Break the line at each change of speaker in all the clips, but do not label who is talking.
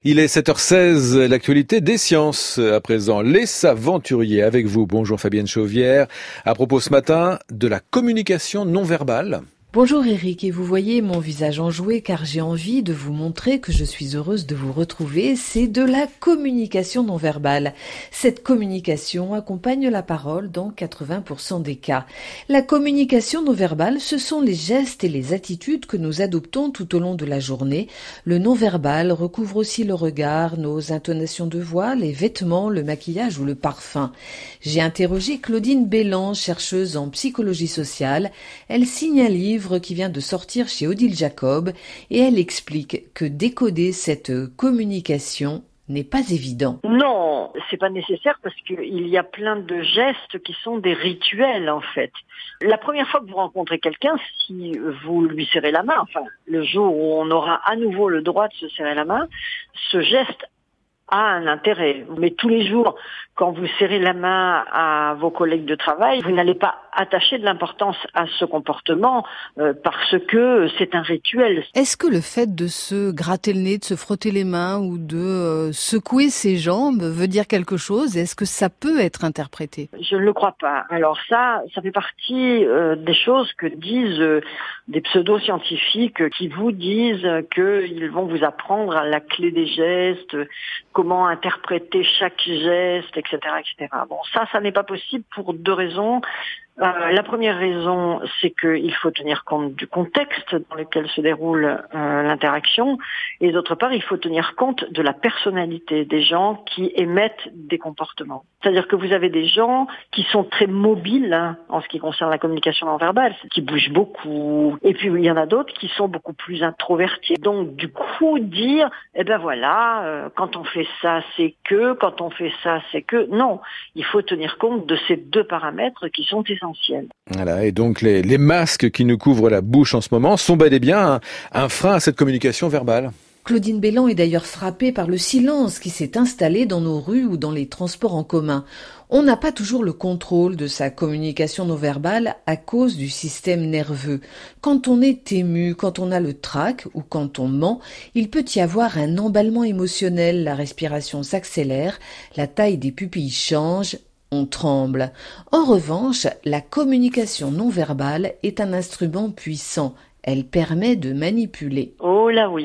Il est 7h16, l'actualité des sciences. À présent, les Saventuriers avec vous. Bonjour Fabienne Chauvière. À propos ce matin de la communication non verbale.
Bonjour Eric, et vous voyez mon visage enjoué car j'ai envie de vous montrer que je suis heureuse de vous retrouver. C'est de la communication non verbale. Cette communication accompagne la parole dans 80% des cas. La communication non verbale, ce sont les gestes et les attitudes que nous adoptons tout au long de la journée. Le non verbal recouvre aussi le regard, nos intonations de voix, les vêtements, le maquillage ou le parfum. J'ai interrogé Claudine Bellan, chercheuse en psychologie sociale. Elle signe un livre qui vient de sortir chez Odile Jacob et elle explique que décoder cette communication n'est pas évident.
Non, c'est pas nécessaire parce qu'il y a plein de gestes qui sont des rituels en fait. La première fois que vous rencontrez quelqu'un, si vous lui serrez la main, enfin le jour où on aura à nouveau le droit de se serrer la main, ce geste a un intérêt. Mais tous les jours, quand vous serrez la main à vos collègues de travail, vous n'allez pas attacher de l'importance à ce comportement parce que c'est un rituel.
Est-ce que le fait de se gratter le nez, de se frotter les mains ou de secouer ses jambes veut dire quelque chose? Est-ce que ça peut être interprété?
Je ne le crois pas. Alors ça fait partie des choses que disent des pseudo-scientifiques qui vous disent qu'ils vont vous apprendre à la clé des gestes, comment interpréter chaque geste, etc., etc. Bon, ça n'est pas possible pour deux raisons. La première raison, c'est qu'il faut tenir compte du contexte dans lequel se déroule l'interaction, et d'autre part, il faut tenir compte de la personnalité des gens qui émettent des comportements. C'est-à-dire que vous avez des gens qui sont très mobiles en ce qui concerne la communication non verbale, qui bougent beaucoup, et puis il y en a d'autres qui sont beaucoup plus introvertis. Donc du coup, dire, quand on fait ça, c'est que, quand on fait ça, c'est que, non, il faut tenir compte de ces deux paramètres qui sont essentiels.
Voilà, et donc les masques qui nous couvrent la bouche en ce moment sont bel et bien un frein à cette communication verbale.
Claudine Bellan est d'ailleurs frappée par le silence qui s'est installé dans nos rues ou dans les transports en commun. On n'a pas toujours le contrôle de sa communication non verbale à cause du système nerveux. Quand on est ému, quand on a le trac ou quand on ment, il peut y avoir un emballement émotionnel, la respiration s'accélère, la taille des pupilles change, on tremble. En revanche, la communication non verbale est un instrument puissant. Elle permet de manipuler.
Oh là oui.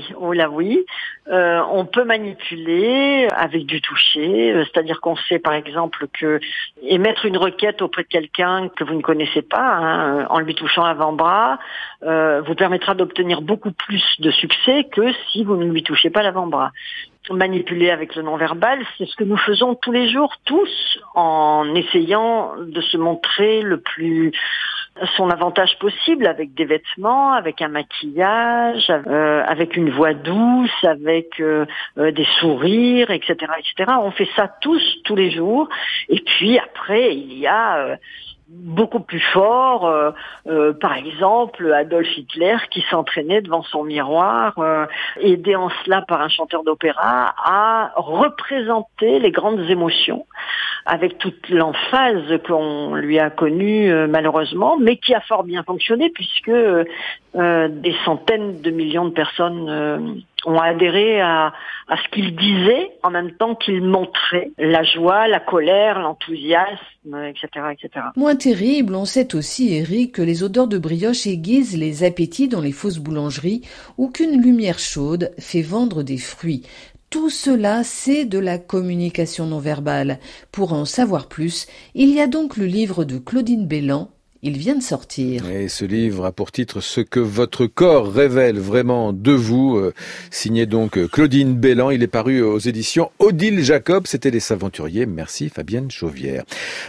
On peut manipuler avec du toucher, c'est-à-dire qu'on sait par exemple que émettre une requête auprès de quelqu'un que vous ne connaissez pas, en lui touchant l'avant-bras, vous permettra d'obtenir beaucoup plus de succès que si vous ne lui touchez pas l'avant-bras. Manipuler avec le non-verbal, c'est ce que nous faisons tous les jours, tous, en essayant de se montrer le plus son avantage possible avec des vêtements, avec un maquillage, avec une voix douce, avec des sourires, etc., etc. On fait ça tous les jours. Et puis après, il y a beaucoup plus fort, par exemple Adolf Hitler qui s'entraînait devant son miroir, aidé en cela par un chanteur d'opéra à représenter les grandes émotions avec toute l'emphase qu'on lui a connue malheureusement, mais qui a fort bien fonctionné puisque des centaines de millions de personnes ont adhéré à ce qu'il disait en même temps qu'il montrait la joie, la colère, l'enthousiasme, etc., etc.
Moins terrible, on sait aussi, Eric, que les odeurs de brioche aiguisent les appétits dans les fausses boulangeries ou qu'une lumière chaude fait vendre des fruits. Tout cela, c'est de la communication non verbale. Pour en savoir plus, il y a donc le livre de Claudine Bellan. Il vient de sortir.
Et ce livre a pour titre « Ce que votre corps révèle vraiment de vous », signé donc Claudine Bellan. Il est paru aux éditions Odile Jacob. C'était Les Saventuriers. Merci Fabienne Chauvière.